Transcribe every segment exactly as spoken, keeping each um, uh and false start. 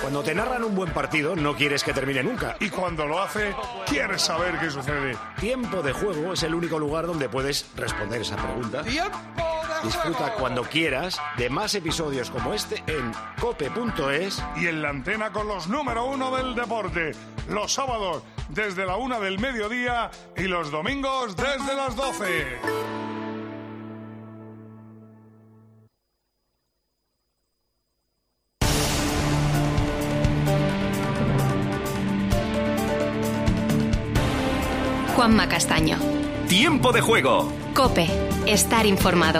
Cuando te narran un buen partido, no quieres que termine nunca. Y cuando lo hace, quieres saber qué sucede. Tiempo de Juego es el único lugar donde puedes responder esa pregunta. ¡Tiempo de Disfruta juego! cuando quieras de más episodios como este en cope punto es. Y en la antena con los número uno del deporte. Los sábados desde la una del mediodía y los domingos desde las doce. Juanma Castaño. Tiempo de Juego. COPE. Estar informado.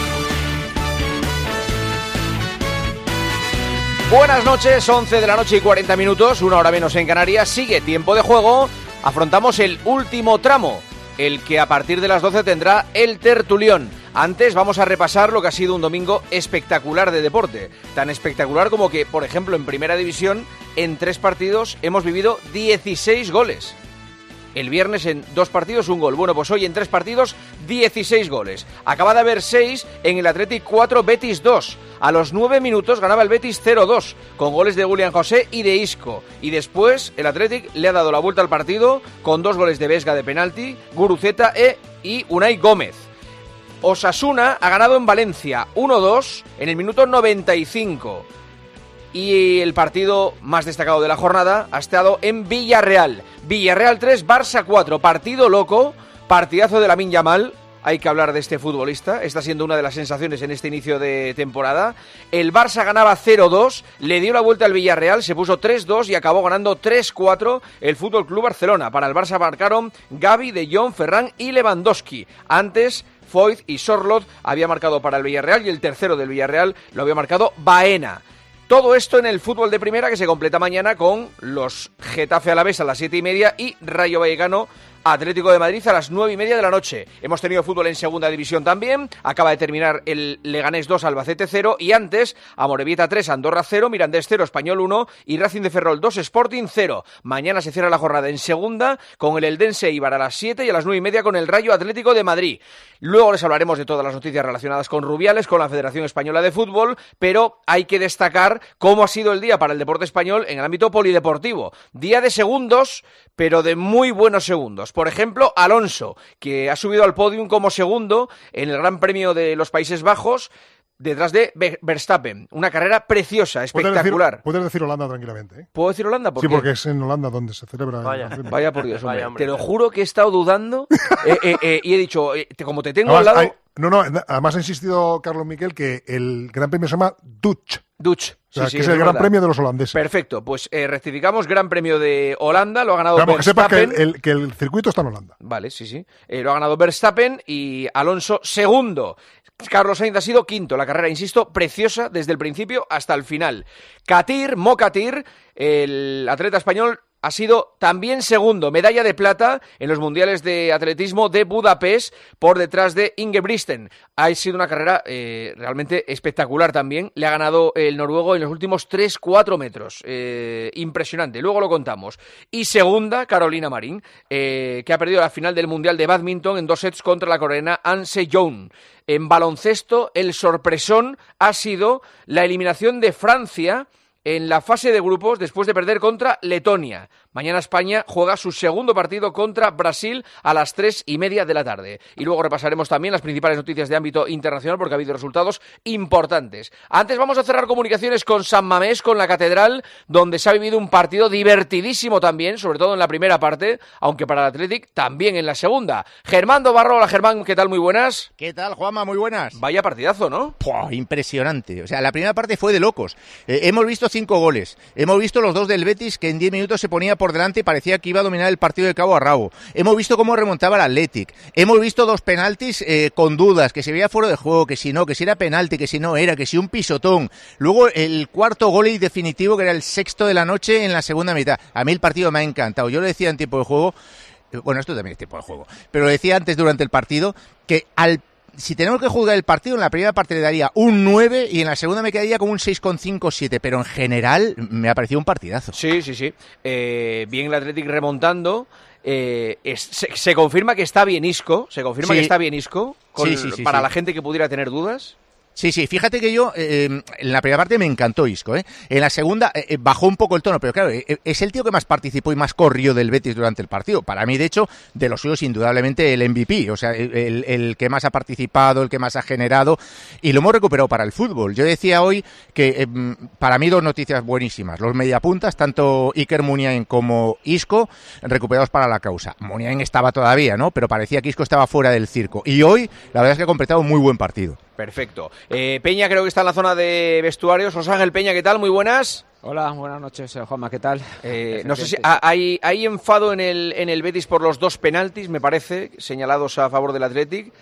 Buenas noches, once de la noche y cuarenta minutos, una hora menos en Canarias. Sigue Tiempo de Juego. Afrontamos el último tramo, el que a partir de las doce tendrá el tertulión. Antes vamos a repasar lo que ha sido un domingo espectacular de deporte. Tan espectacular como que, por ejemplo, en Primera División, en tres partidos hemos vivido dieciséis goles. El viernes en dos partidos un gol. Bueno, pues hoy en tres partidos dieciséis goles. Acaba de haber seis en el Athletic cuatro, Betis dos. A los nueve minutos ganaba el Betis cero dos, con goles de William José y de Isco. Y después el Athletic le ha dado la vuelta al partido con dos goles de Vesga de penalti, Guruceta e, y Unai Gómez. Osasuna ha ganado en Valencia uno dos en el minuto noventa y cinco. Y el partido más destacado de la jornada ha estado en Villarreal. Villarreal tres, Barça cuatro. Partido loco, partidazo de Lamine Yamal. Hay que hablar de este futbolista. Está siendo una de las sensaciones en este inicio de temporada. El Barça ganaba cero dos, le dio la vuelta al Villarreal, se puso tres dos y acabó ganando tres cuatro el F C Barcelona. Para el Barça marcaron Gavi, De Jong, Ferran y Lewandowski. Antes, Foyth y Sorloth había marcado para el Villarreal y el tercero del Villarreal lo había marcado Baena. Todo esto en el fútbol de primera, que se completa mañana con los Getafe Alavés a las siete y media y Rayo Vallecano Atlético de Madrid a las nueve y media de la noche. Hemos tenido fútbol en segunda división también. Acaba de terminar el Leganés dos, Albacete cero. Y antes, Amorebieta tres, Andorra cero, Mirandés cero, Español uno y Racing de Ferrol dos, Sporting cero. Mañana se cierra la jornada en segunda con el Eldense Eibar a las siete y a las nueve y media con el Rayo Atlético de Madrid. Luego les hablaremos de todas las noticias relacionadas con Rubiales, con la Federación Española de Fútbol, pero hay que destacar cómo ha sido el día para el deporte español en el ámbito polideportivo. Día de segundos, pero de muy buenos segundos. Por ejemplo, Alonso, que ha subido al podium como segundo en el Gran Premio de los Países Bajos, detrás de Verstappen. Una carrera preciosa, espectacular. Puedes decir, puedes decir Holanda tranquilamente, ¿eh? ¿Puedo decir Holanda? ¿Por sí, qué? porque es en Holanda donde se celebra. Vaya, el vaya por Dios, hombre. Vaya, hombre. Te lo juro que he estado dudando eh, eh, eh, y he dicho, eh, como te tengo Además, al lado... hay, no, no, además ha insistido Carlos Miquel que el Gran Premio se llama Dutch. Dutch. O sea, Sí, sí, que es es el Gran verdad. Premio de los holandeses. Perfecto, pues eh, rectificamos, Gran Premio de Holanda, lo ha ganado Vamos, que sepas que Verstappen. el, el, que el circuito está en Holanda. Vale, sí, sí. Eh, lo ha ganado Verstappen y Alonso segundo. Carlos Sainz ha sido quinto. La carrera, insisto, preciosa desde el principio hasta el final. Katir, Mo Katir, el atleta español, ha sido también segundo, medalla de plata en los mundiales de atletismo de Budapest por detrás de Ingebrigtsen. Ha sido una carrera eh, realmente espectacular también. Le ha ganado el noruego en los últimos tres cuatro metros. Eh, impresionante, luego lo contamos. Y segunda, Carolina Marín, eh, que ha perdido la final del mundial de bádminton en dos sets contra la coreana An Se-young. En baloncesto, el sorpresón ha sido la eliminación de Francia en la fase de grupos después de perder contra Letonia. Mañana España juega su segundo partido contra Brasil a las tres y media de la tarde. Y luego repasaremos también las principales noticias de ámbito internacional porque ha habido resultados importantes. Antes vamos a cerrar comunicaciones con San Mamés, con la Catedral, donde se ha vivido un partido divertidísimo también, sobre todo en la primera parte, aunque para el Athletic también en la segunda. Germán Dobarro, hola Germán, ¿qué tal? Muy buenas. ¿Qué tal, Juanma? Muy buenas. Vaya partidazo, ¿no? Puah, impresionante. O sea, la primera parte fue de locos. Eh, hemos visto cinco goles. Hemos visto los dos del Betis, que en diez minutos se ponía por delante y parecía que iba a dominar el partido de cabo a rabo. Hemos visto cómo remontaba el Athletic. Hemos visto dos penaltis eh, con dudas, que se veía fuera de juego, que si no, que si era penalti, que si no era, que si un pisotón. Luego el cuarto gol y definitivo, que era el sexto de la noche en la segunda mitad. A mí el partido me ha encantado. Yo lo decía en tiempo de juego, bueno, esto también es tiempo de juego, pero lo decía antes durante el partido, que al si tenemos que juzgar el partido, en la primera parte le daría un nueve y en la segunda me quedaría como un seis coma cinco siete, pero en general me ha parecido un partidazo. Sí, sí, sí. Eh, bien el Athletic remontando. Eh, es, se, se confirma que está bien Isco, se confirma Sí. que está bien Isco, con, Sí, sí, sí, para sí. la gente que pudiera tener dudas. Sí, sí, fíjate que yo eh, en la primera parte me encantó Isco, ¿eh? En la segunda eh, bajó un poco el tono, pero claro, eh, es el tío que más participó y más corrió del Betis durante el partido. Para mí, de hecho, de los suyos, indudablemente el M V P, o sea, el, el, el que más ha participado, el que más ha generado, y lo hemos recuperado para el fútbol. Yo decía hoy que eh, para mí dos noticias buenísimas. Los mediapuntas, tanto Iker Muniain como Isco, recuperados para la causa. Muniain estaba todavía, ¿no? Pero parecía que Isco estaba fuera del circo. Y hoy, la verdad es que ha completado un muy buen partido. Perfecto. Eh, Peña creo que está en la zona de vestuarios. José Ángel Peña, ¿qué tal? Muy buenas. Hola, buenas noches, Juanma, ¿qué tal? Eh, no sé si hay, hay enfado en el, en el Betis por los dos penaltis, me parece, señalados a favor del Athletic,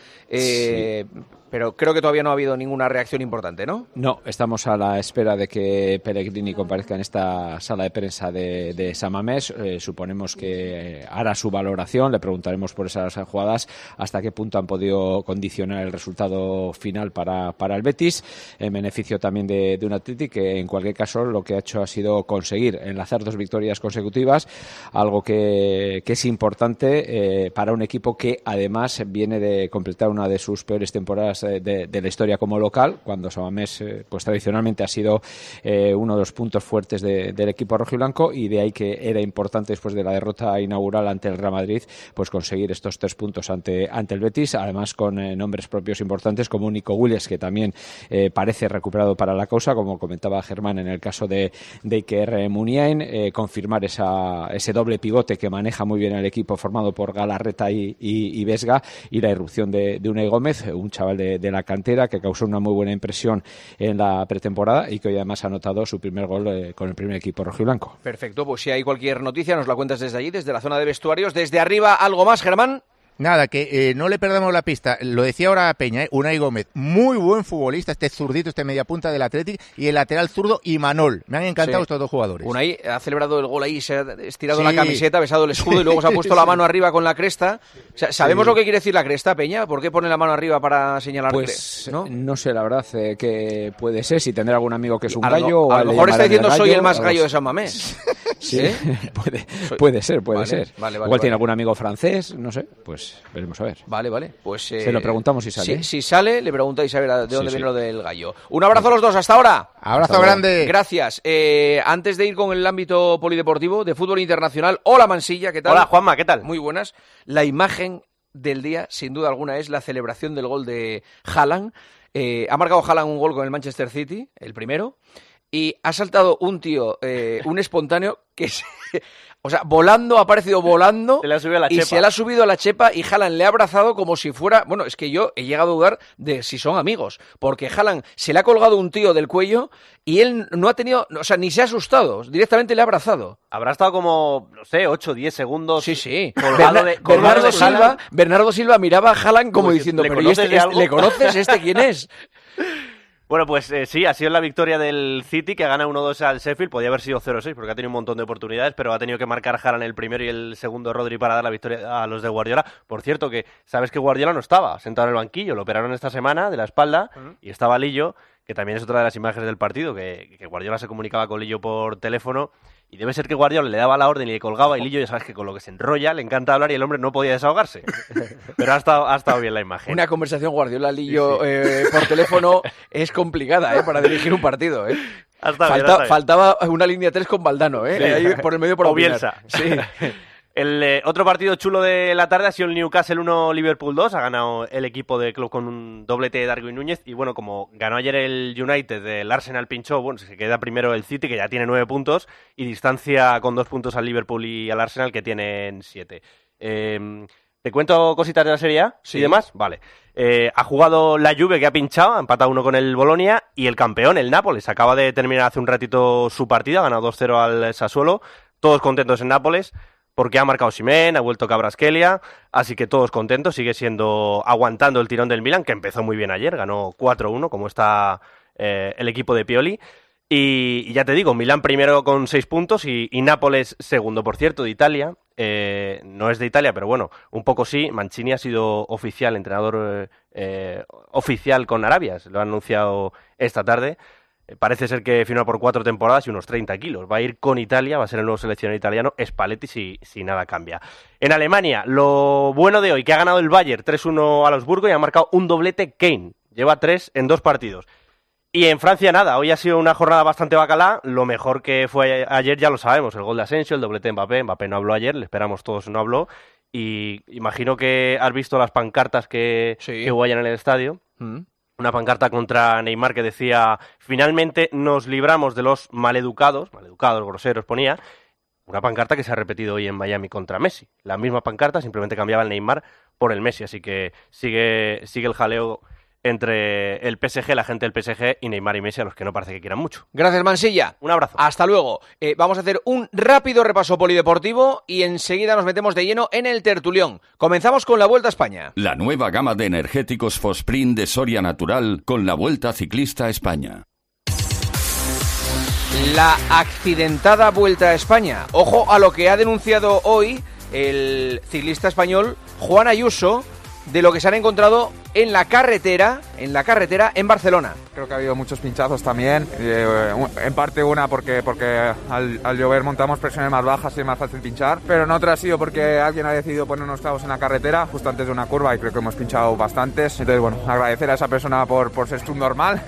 eh, sí. Pero creo que todavía no ha habido ninguna reacción importante, ¿no? No, estamos a la espera de que Pellegrini comparezca en esta sala de prensa de, de San Mamés. Eh, suponemos que hará su valoración, le preguntaremos por esas jugadas hasta qué punto han podido condicionar el resultado final para, para el Betis, en beneficio también de, de un Athletic que en cualquier caso lo que ha hecho ha sido conseguir enlazar dos victorias consecutivas, algo que, que es importante eh, para un equipo que además viene de completar una de sus peores temporadas de, de, de la historia como local, cuando San Mamés eh, pues tradicionalmente ha sido eh, uno de los puntos fuertes de, del equipo rojiblanco, y de ahí que era importante después de la derrota inaugural ante el Real Madrid pues conseguir estos tres puntos ante, ante el Betis, además con eh, nombres propios importantes como Nico Williams, que también eh, parece recuperado para la causa, como comentaba Germán en el caso de de Iker Muniain, eh, confirmar esa, ese doble pivote que maneja muy bien el equipo formado por Galarreta y, y, y Vesga, y la irrupción de, de Unai Gómez, un chaval de, de la cantera que causó una muy buena impresión en la pretemporada y que hoy además ha anotado su primer gol eh, con el primer equipo rojiblanco. Perfecto, pues si hay cualquier noticia nos la cuentas desde allí, desde la zona de vestuarios. Desde arriba, ¿algo más, Germán? Nada, que eh, no le perdamos la pista. Lo decía ahora Peña, ¿eh? Unai Gómez, muy buen futbolista, este zurdito, este mediapunta del Athletic, y el lateral zurdo Imanol. Me han encantado sí. estos dos jugadores. Unai ha celebrado el gol ahí, se ha estirado sí. la camiseta, besado el escudo y luego se ha puesto sí. la mano arriba con la cresta. O sea, ¿sabemos sí. lo que quiere decir la cresta, Peña? ¿Por qué pone la mano arriba para señalar? Pues ¿no? no sé, la verdad, eh, que puede ser, si tendrá algún amigo que es un a gallo. Lo, o a lo mejor está diciendo gallo, soy el más gallo de San Mamés. Sí, ¿Eh? puede, puede ser, puede vale, ser. Vale, vale, Igual vale. tiene algún amigo francés, no sé, pues veremos a ver. Vale, vale. Pues eh, se lo preguntamos si sale. Si, si sale, le preguntáis a ver de dónde sí, viene sí. lo del gallo. Un abrazo a los dos, hasta ahora. Abrazo hasta grande. Gracias. Eh, antes de ir con el ámbito polideportivo de fútbol internacional, hola Mansilla, ¿qué tal? Hola Juanma, ¿qué tal? Muy buenas. La imagen del día, sin duda alguna, es la celebración del gol de Haaland. Eh, ha marcado Haaland un gol con el Manchester City, el primero, y ha saltado un tío, eh, un espontáneo que se... O sea, volando, ha aparecido volando se le ha subido a la y chepa. se le ha subido a la chepa y Haaland le ha abrazado como si fuera... Bueno, es que yo he llegado a dudar de si son amigos, porque Haaland se le ha colgado un tío del cuello y él no ha tenido... O sea, ni se ha asustado, directamente le ha abrazado. Habrá estado como, no sé, ocho o diez segundos. Sí, sí. Colgado de, colgado Bernardo, de Silva, Bernardo Silva miraba a Haaland como Uy, diciendo, ¿le pero ¿y conoces este, de este, algo? ¿le conoces? ¿Este quién es? Bueno, pues eh, sí, ha sido la victoria del City, que gana uno dos al Sheffield. Podía haber sido cero seis porque ha tenido un montón de oportunidades, pero ha tenido que marcar Haaland el primero y el segundo Rodri para dar la victoria a los de Guardiola. Por cierto, que sabes que Guardiola no estaba sentado en el banquillo, lo operaron esta semana de la espalda uh-huh. y estaba Lillo, que también es otra de las imágenes del partido, que, que Guardiola se comunicaba con Lillo por teléfono. Y debe ser que Guardiola le daba la orden y le colgaba, y Lillo, ya sabes que con lo que se enrolla, le encanta hablar y el hombre no podía desahogarse. Pero ha estado, ha estado bien la imagen. Una conversación Guardiola-Lillo sí, sí. eh, por teléfono es complicada eh, para dirigir un partido. Eh. Hasta Falta, bien, hasta bien. Faltaba una línea tres con Valdano, eh, sí. ahí por el medio por o Bielsa. Sí. El eh, otro partido chulo de la tarde ha sido el Newcastle uno, Liverpool dos. Ha ganado el equipo de club con un doblete de Darwin Núñez. Y bueno, como ganó ayer el United, el Arsenal pinchó, bueno, se queda primero el City, que ya tiene nueve puntos, y distancia con dos puntos al Liverpool y al Arsenal, que tienen siete. Eh, ¿Te cuento cositas de la Serie A sí. y demás? Vale. Eh, ha jugado la Juve, que ha pinchado, ha empatado uno con el Bolonia, y el campeón, el Nápoles, acaba de terminar hace un ratito su partido, ha ganado dos cero al Sassuolo. Todos contentos en Nápoles, porque ha marcado Osimhen, ha vuelto Kvaratskhelia, así que todos contentos, sigue siendo aguantando el tirón del Milan, que empezó muy bien ayer, ganó cuatro uno, como está eh, el equipo de Pioli, y, y ya te digo, Milan primero con seis puntos y, y Nápoles segundo, por cierto, de Italia, eh, no es de Italia, pero bueno, un poco sí, Mancini ha sido oficial, entrenador eh, oficial con Arabia, lo ha anunciado esta tarde. Parece ser que firma por cuatro temporadas y unos treinta kilos. Va a ir con Italia, va a ser el nuevo seleccionador italiano, Spalletti, si, si nada cambia. En Alemania, lo bueno de hoy, que ha ganado el Bayern tres uno al Augsburgo y ha marcado un doblete Kane. Lleva tres en dos partidos. Y en Francia nada, hoy ha sido una jornada bastante bacalá, lo mejor que fue ayer ya lo sabemos, el gol de Asensio, el doblete de Mbappé, Mbappé no habló ayer, le esperamos todos, no habló, y imagino que has visto las pancartas que, sí. que hubo allá en el estadio, mm. una pancarta contra Neymar que decía, finalmente nos libramos de los maleducados, maleducados, groseros ponía, una pancarta que se ha repetido hoy en Miami contra Messi, la misma pancarta, simplemente cambiaba el Neymar por el Messi, así que sigue, sigue el jaleo entre el P S G, la gente del P S G y Neymar y Messi, a los que no parece que quieran mucho. Gracias, Mansilla. Un abrazo. Hasta luego. Eh, vamos a hacer un rápido repaso polideportivo y enseguida nos metemos de lleno en el tertulión. Comenzamos con la Vuelta a España. La nueva gama de energéticos Fosprint de Soria Natural con la Vuelta Ciclista a España. La accidentada Vuelta a España. Ojo a lo que ha denunciado hoy el ciclista español Juan Ayuso, de lo que se han encontrado en la carretera, en la carretera en Barcelona. Creo que ha habido muchos pinchazos también, eh, en parte una porque, porque al, al llover montamos presiones más bajas y es más fácil pinchar, pero en otra ha sido porque alguien ha decidido poner unos clavos en la carretera justo antes de una curva y creo que hemos pinchado bastantes. Entonces, bueno, agradecer a esa persona por, por ser subnormal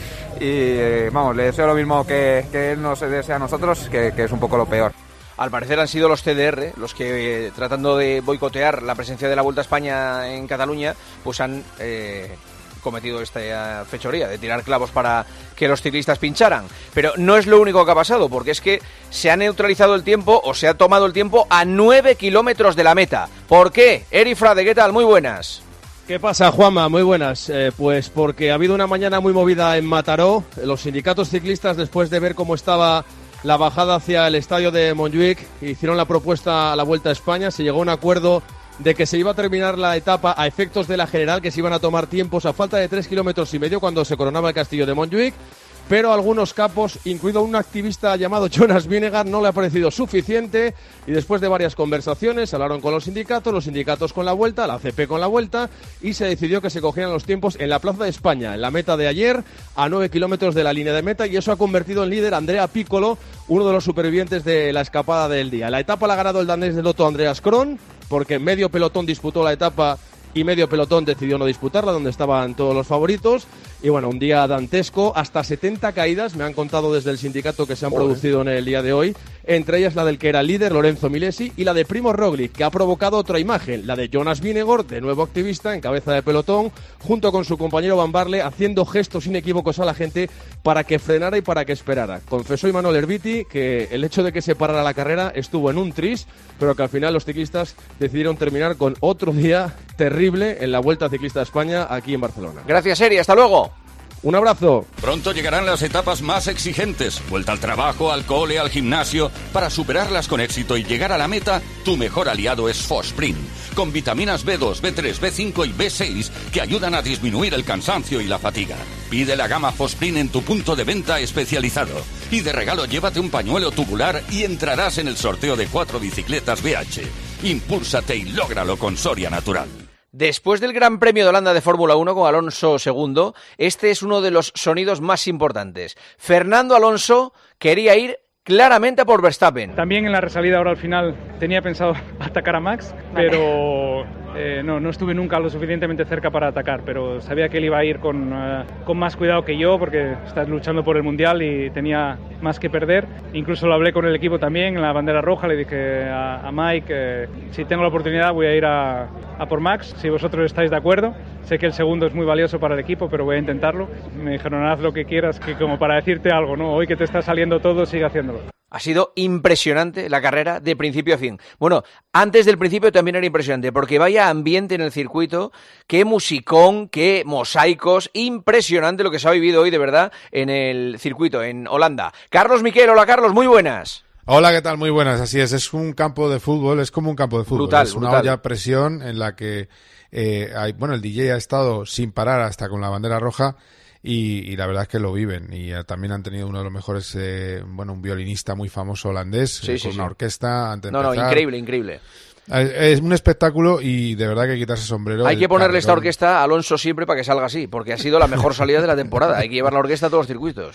y eh, vamos, le deseo lo mismo que, que él nos desea a nosotros, que, que es un poco lo peor. Al parecer han sido los C D R los que, eh, tratando de boicotear la presencia de la Vuelta a España en Cataluña, pues han eh, cometido esta fechoría de tirar clavos para que los ciclistas pincharan. Pero no es lo único que ha pasado, porque es que se ha neutralizado el tiempo, o se ha tomado el tiempo a nueve kilómetros de la meta. ¿Por qué? Eri Frade, ¿qué tal? Muy buenas. ¿Qué pasa, Juanma? Muy buenas. Eh, pues porque ha habido una mañana muy movida en Mataró. Los sindicatos ciclistas, después de ver cómo estaba la bajada hacia el estadio de Montjuic, hicieron la propuesta a la Vuelta a España, se llegó a un acuerdo de que se iba a terminar la etapa a efectos de la general, que se iban a tomar tiempos a falta de tres kilómetros y medio cuando se coronaba el castillo de Montjuic, pero a algunos capos, incluido un activista llamado Jonas Vingegaard, no le ha parecido suficiente y después de varias conversaciones hablaron con los sindicatos, los sindicatos con la Vuelta, la C P con la Vuelta y se decidió que se cogieran los tiempos en la Plaza de España, en la meta de ayer, a nueve kilómetros de la línea de meta, y eso ha convertido en líder a Andrea Piccolo, uno de los supervivientes de la escapada del día. La etapa la ha ganado el danés de Lotto Andreas Kron, porque medio pelotón disputó la etapa y medio pelotón decidió no disputarla, donde estaban todos los favoritos. Y bueno, un día dantesco, hasta setenta caídas, me han contado desde el sindicato que se han Joder. producido en el día de hoy, entre ellas la del que era líder, Lorenzo Milesi, y la de Primo Roglic, que ha provocado otra imagen, la de Jonas Vingegaard, de nuevo activista, en cabeza de pelotón, junto con su compañero Van Barle, haciendo gestos inequívocos a la gente para que frenara y para que esperara. Confesó Imanol Erviti que el hecho de que se parara la carrera estuvo en un tris, pero que al final los ciclistas decidieron terminar con otro día terrible en la Vuelta Ciclista a España aquí en Barcelona. Gracias, Eri, hasta luego. Un abrazo. Pronto llegarán las etapas más exigentes. Vuelta al trabajo, al cole, al gimnasio. Para superarlas con éxito y llegar a la meta, tu mejor aliado es Fosprint. Con vitaminas B dos, B tres, B cinco y B seis que ayudan a disminuir el cansancio y la fatiga. Pide la gama Fosprint en tu punto de venta especializado. Y de regalo llévate un pañuelo tubular y entrarás en el sorteo de cuatro bicicletas B H. Impúlsate y lógralo con Soria Natural. Después del Gran Premio de Holanda de Fórmula uno con Alonso segundo, este es uno de los sonidos más importantes. Fernando Alonso quería ir claramente por Verstappen. También en la resalida ahora al final tenía pensado atacar a Max, pero eh, no, no estuve nunca lo suficientemente cerca para atacar, pero sabía que él iba a ir con, uh, con más cuidado que yo porque estás luchando por el Mundial y tenía más que perder. Incluso lo hablé con el equipo también en la bandera roja, le dije a, a Mike, eh, si tengo la oportunidad voy a ir a, a por Max, si vosotros estáis de acuerdo. Sé que el segundo es muy valioso para el equipo, pero voy a intentarlo. Me dijeron, haz lo que quieras, que como para decirte algo, ¿no? Hoy que te está saliendo todo, sigue haciéndolo. Ha sido impresionante la carrera de principio a fin. Bueno, antes del principio también era impresionante, porque vaya ambiente en el circuito, qué musicón, qué mosaicos, impresionante lo que se ha vivido hoy de verdad en el circuito, en Holanda. Carlos Miquel, hola Carlos, muy buenas. Hola, ¿qué tal? Muy buenas, así es, es un campo de fútbol, es como un campo de fútbol, brutal, es una brutal. olla a presión en la que, eh, hay, bueno, el D J ha estado sin parar hasta con la bandera roja. Y, y la verdad es que lo viven y uh, también han tenido uno de los mejores, eh, bueno, un violinista muy famoso holandés, sí, eh, sí, con sí. una orquesta antes de No, empezar. no, increíble, increíble. Es, es un espectáculo y de verdad que quitarse el sombrero. Hay el que ponerle carrerón. esta orquesta a Alonso siempre para que salga así, porque ha sido la mejor salida de la temporada. Hay que llevar la orquesta a todos los circuitos.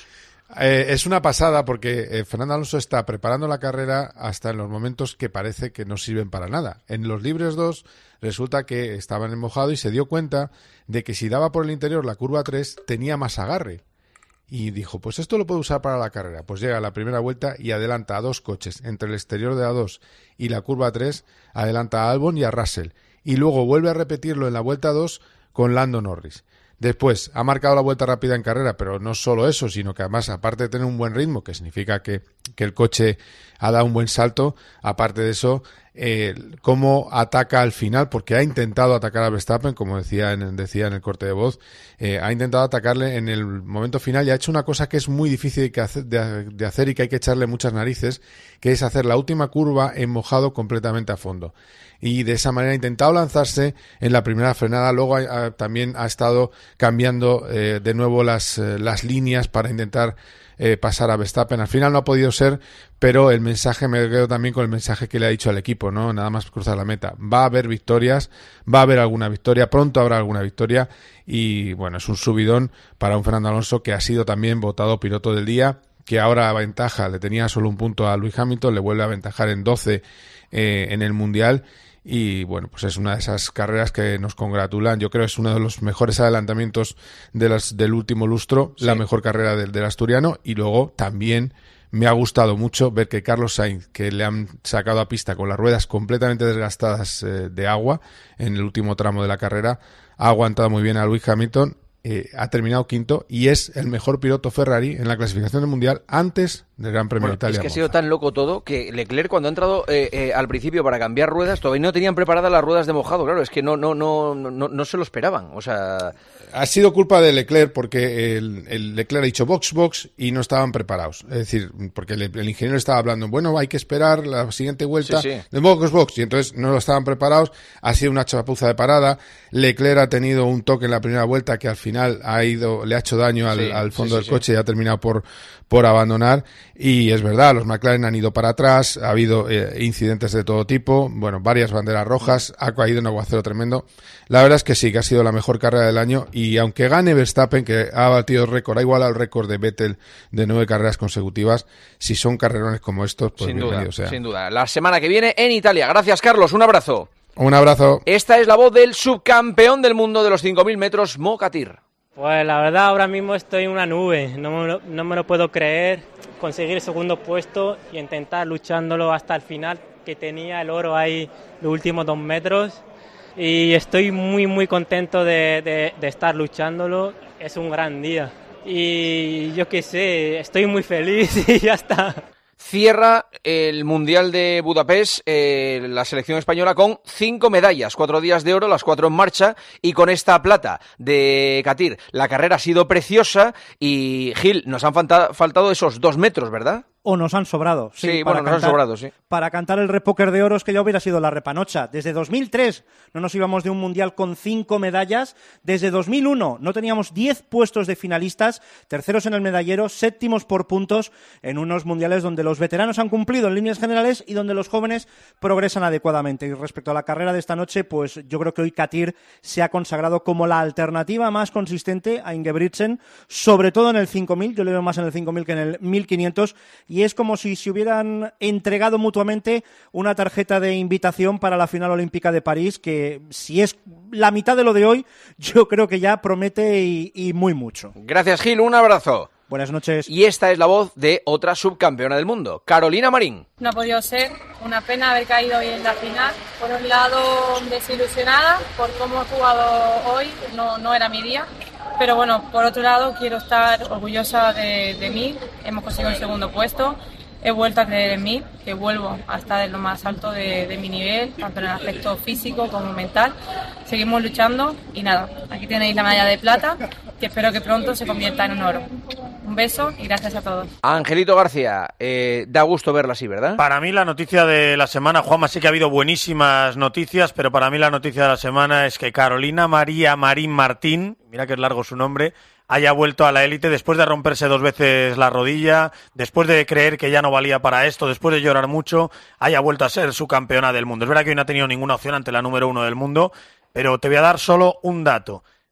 Eh, es una pasada porque eh, Fernando Alonso está preparando la carrera hasta en los momentos que parece que no sirven para nada. En los libres dos resulta que estaban en mojado y se dio cuenta de que si daba por el interior la curva tres tenía más agarre. Y dijo, pues esto lo puedo usar para la carrera. Pues llega a la primera vuelta y adelanta a dos coches. Entre el exterior de A dos y la curva tres, adelanta a Albon y a Russell. Y luego vuelve a repetirlo en la vuelta dos con Lando Norris. Después, ha marcado la vuelta rápida en carrera, pero no solo eso, sino que además, aparte de tener un buen ritmo, que significa que, que el coche ha dado un buen salto, aparte de eso, eh, cómo ataca al final, porque ha intentado atacar a Verstappen, como decía en, decía en el corte de voz, eh, ha intentado atacarle en el momento final y ha hecho una cosa que es muy difícil de hacer, de, de hacer y que hay que echarle muchas narices, que es hacer la última curva en mojado completamente a fondo. Y de esa manera ha intentado lanzarse en la primera frenada, luego ha, ha, también ha estado cambiando eh, de nuevo las, eh, las líneas para intentar eh, pasar a Verstappen. Al final no ha podido ser, pero el mensaje, me quedo también con el mensaje que le ha dicho al equipo, ¿no? Nada más cruzar la meta. Va a haber victorias, va a haber alguna victoria, pronto habrá alguna victoria y bueno, es un subidón para un Fernando Alonso que ha sido también votado piloto del día, que ahora aventaja, le tenía solo un punto a Lewis Hamilton, le vuelve a aventajar en doce eh, en el Mundial. Y bueno, pues es una de esas carreras que nos congratulan. Yo creo que es uno de los mejores adelantamientos de las, del último lustro, sí. La mejor carrera del, del asturiano. Y luego también me ha gustado mucho ver que Carlos Sainz, que le han sacado a pista con las ruedas completamente desgastadas eh, de agua en el último tramo de la carrera, ha aguantado muy bien a Lewis Hamilton. Eh, ha terminado quinto y es el mejor piloto Ferrari en la clasificación del Mundial antes del Gran Premio bueno, de Italia. Es que ha sido tan loco todo que Leclerc, cuando ha entrado eh, eh, al principio para cambiar ruedas, todavía no tenían preparadas las ruedas de mojado. Claro, es que no no no no, no se lo esperaban. O sea, ha sido culpa de Leclerc porque el, el Leclerc ha dicho box box y no estaban preparados. Es decir, porque el, el ingeniero estaba hablando, bueno, hay que esperar la siguiente vuelta sí, sí. de box box y entonces no lo estaban preparados. Ha sido una chapuza de parada. Leclerc ha tenido un toque en la primera vuelta que al final ha ido, le ha hecho daño al, sí, al fondo sí, sí, del coche sí. y ha terminado por, por abandonar. Y es verdad, los McLaren han ido para atrás, ha habido eh, incidentes de todo tipo, bueno, varias banderas rojas, ha caído un aguacero tremendo. La verdad es que sí, que ha sido la mejor carrera del año y aunque gane Verstappen, que ha batido el récord, ha igualado el récord de Vettel de nueve carreras consecutivas, si son carrerones como estos, pues sin bienvenido duda, sea. Sin duda, la semana que viene en Italia. Gracias, Carlos, un abrazo. Un abrazo. Esta es la voz del subcampeón del mundo de los cinco mil metros, Mo Khatir. Pues la verdad ahora mismo estoy en una nube, no me, lo, no me lo puedo creer, conseguir el segundo puesto y intentar luchándolo hasta el final, que tenía el oro ahí los últimos dos metros y estoy muy muy contento de, de, de estar luchándolo, es un gran día y yo qué sé, estoy muy feliz y ya está. Cierra el Mundial de Budapest, eh, la selección española con cinco medallas, cuatro días de oro, las cuatro en marcha, y con esta plata de Khatir. La carrera ha sido preciosa y, Gil, nos han falta, faltado esos dos metros, ¿verdad? O nos han sobrado. Sí, sí bueno, nos cantar, han sobrado, sí. Para cantar el repóquer de oros que ya hubiera sido la repanocha. Desde dos mil tres no nos íbamos de un mundial con cinco medallas. Desde dos mil uno no teníamos diez puestos de finalistas, terceros en el medallero, séptimos por puntos en unos mundiales donde los veteranos han cumplido en líneas generales y donde los jóvenes progresan adecuadamente. Y respecto a la carrera de esta noche, pues yo creo que hoy Khatir se ha consagrado como la alternativa más consistente a Ingebrigtsen, sobre todo en el cinco mil. Yo le veo más en el cinco mil que en el mil quinientos. Y es como si se hubieran entregado mutuamente una tarjeta de invitación para la final olímpica de París, que si es la mitad de lo de hoy, yo creo que ya promete y, y muy mucho. Gracias, Gil, un abrazo. Buenas noches. Y esta es la voz de otra subcampeona del mundo, Carolina Marín. No ha podido ser, una pena haber caído hoy en la final. Por un lado, desilusionada por cómo he jugado hoy, no, no era mi día. Pero bueno, por otro lado, quiero estar orgullosa de, de mí. Hemos conseguido el segundo puesto. He vuelto a creer en mí, que vuelvo a estar en lo más alto de, de mi nivel, tanto en el aspecto físico como mental. Seguimos luchando y nada, aquí tenéis la medalla de plata, que espero que pronto se convierta en un oro. Un beso y gracias a todos. Angelito García, eh, da gusto verla así, ¿verdad? Para mí la noticia de la semana, Juanma, sí que ha habido buenísimas noticias, pero para mí la noticia de la semana es que Carolina María Marín Martín, mira que es largo su nombre, haya vuelto a la élite después de romperse dos veces la rodilla, después de creer que ya no valía para esto, después de llorar mucho, haya vuelto a ser su campeona del mundo. Es verdad que hoy no ha tenido ninguna opción ante la número uno del mundo, pero te voy a dar solo un dato.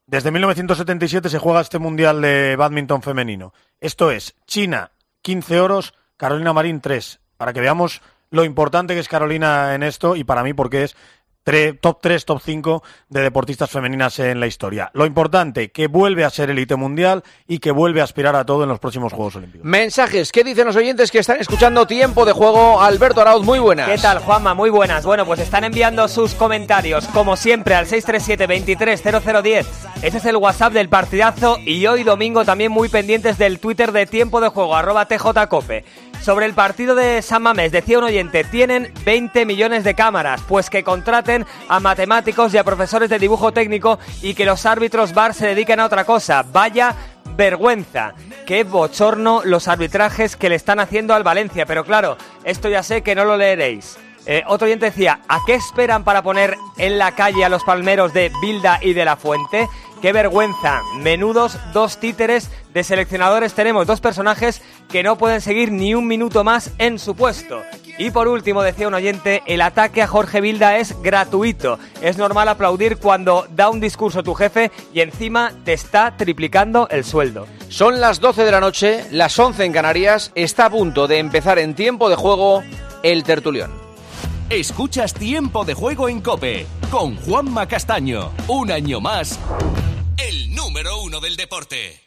Desde mil novecientos setenta y siete se juega este Mundial de Bádminton femenino. Esto es China, quince oros, Carolina Marín, tres. Para que veamos lo importante que es Carolina en esto y para mí porque es tre- top tres, top cinco de deportistas femeninas en la historia. Lo importante, que vuelve a ser élite mundial y que vuelve a aspirar a todo en los próximos Juegos Olímpicos. Mensajes, ¿qué dicen los oyentes que están escuchando Tiempo de Juego? Alberto Arauz, muy buenas. ¿Qué tal, Juanma? Muy buenas. Bueno, pues están enviando sus comentarios, como siempre, al seis tres siete, veintitrés, cero cero diez. Ese es el WhatsApp del partidazo y hoy domingo también muy pendientes del Twitter de Tiempo de Juego, arroba tjcope. Sobre el partido de San Mamés, decía un oyente, tienen veinte millones de cámaras, pues que contraten a matemáticos y a profesores de dibujo técnico y que los árbitros V A R se dediquen a otra cosa. Vaya vergüenza, qué bochorno los arbitrajes que le están haciendo al Valencia, pero claro, esto ya sé que no lo leeréis. Eh, otro oyente decía, ¿a qué esperan para poner en la calle a los palmeros de Bilda y de la Fuente? ¡Qué vergüenza! Menudos dos títeres de seleccionadores tenemos, dos personajes que no pueden seguir ni un minuto más en su puesto. Y por último, decía un oyente, el ataque a Jorge Bilda es gratuito. Es normal aplaudir cuando da un discurso tu jefe y encima te está triplicando el sueldo. Son las doce de la noche, las once en Canarias, está a punto de empezar en Tiempo de Juego el tertulión. Escuchas Tiempo de Juego en COPE con Juanma Castaño. Un año más, el número uno del deporte.